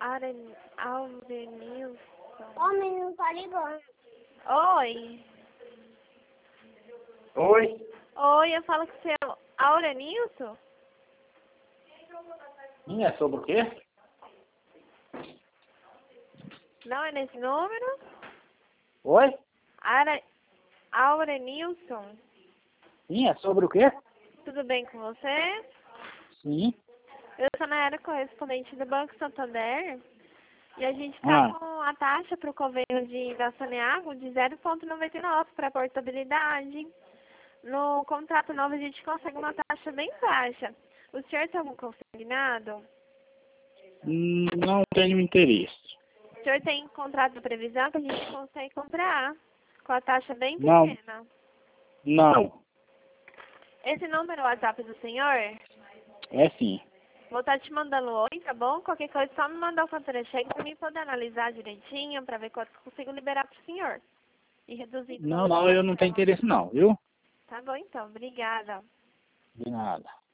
Aurenilson. Ó, o menino tá ligando. Oi. Oi? Oi, eu falo com o seu Aurenilson? É sobre o quê? Não é nesse número? Oi? Aurenilson. É sobre o quê? Tudo bem com você? Sim. Eu sou a Nayara, correspondente do Banco Santander. E a gente está com a taxa para o convênio de Gastaneago de 0,99 para portabilidade. No contrato novo a gente consegue uma taxa bem baixa. O senhor tem algum consignado? Não tenho interesse. O senhor tem contrato de previsão que a gente consegue comprar com a taxa bem Não. pequena. Não. Esse número é o WhatsApp do senhor? É sim. Vou estar te mandando oi, tá bom? Qualquer coisa, só me mandar o fatura-cheque para mim poder analisar direitinho, para ver quanto consigo liberar para o senhor. E reduzir o valor. Não, eu não tenho interesse não, viu? Tá bom, então. Obrigada. De nada.